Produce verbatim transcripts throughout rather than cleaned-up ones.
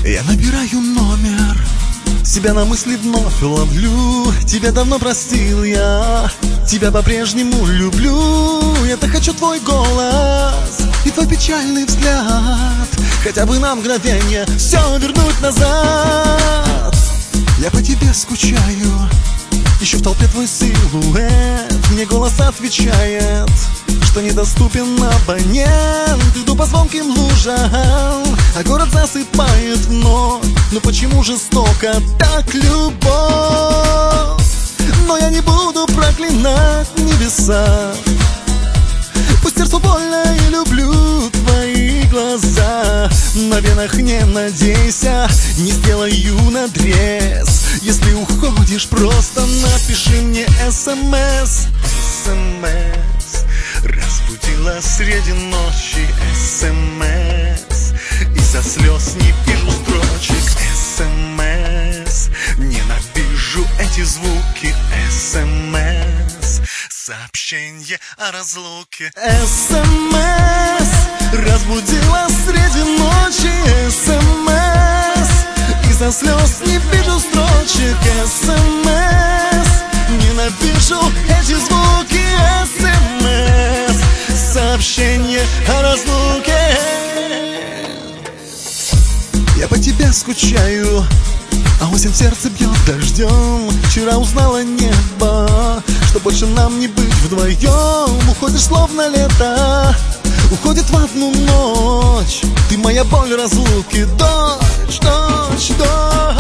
Я набираю номер, себя на мысли вновь ловлю. Тебя давно простил я, тебя по-прежнему люблю. Я-то хочу твой голос и твой печальный взгляд, хотя бы на мгновение все вернуть назад. Я по тебе скучаю, ищу в толпе твой силуэт. Мне голос отвечает, что недоступен абонент. Иду по звонким лужам, а город засыпает вновь. Но почему жестоко так любовь? Но я не буду проклинать небеса, пусть сердцу больно, и люблю твои глаза. На венах не надейся, не сделаю надрез. Если уходишь, просто напиши мне смс. СМС разбудила среди ночи. СМС из-за слез не вижу строчек. СМС ненавижу эти звуки. СМС сообщение о разлуке. СМС разбудила среди ночи. СМС из-за слез не вижу строчек. СМС ненавижу эти звуки. СМС сообщение о разлуке. Я по тебе скучаю, а осень в сердце бьет дождем. Вчера узнала небо, что больше нам не быть вдвоем. Уходишь словно лето, уходит в одну ночь. Ты моя боль разлуки, дочь, дочь, дочь.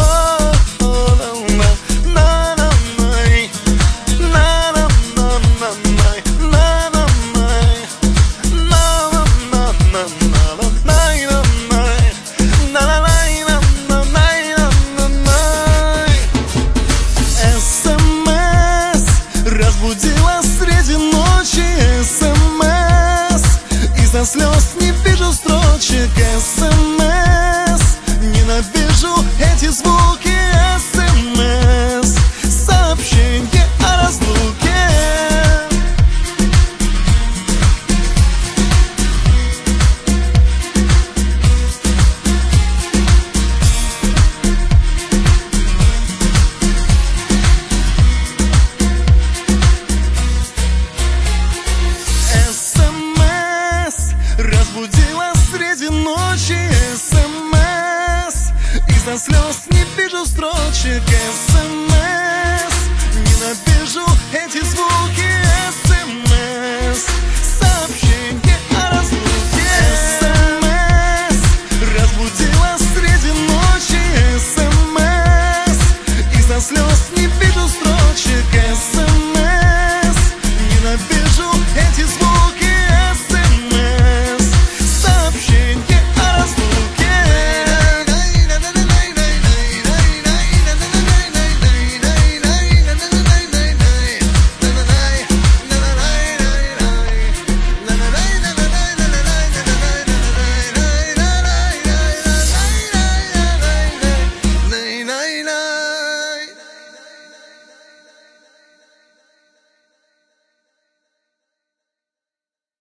Разбудила среди ночи. СМС из-за слез не вижу строчек. СМС ненавижу эти звуки. СМС сообщение о разлуке. Разбудила среди ночи. СМС из-за слез не вижу строчек. СМС ненавижу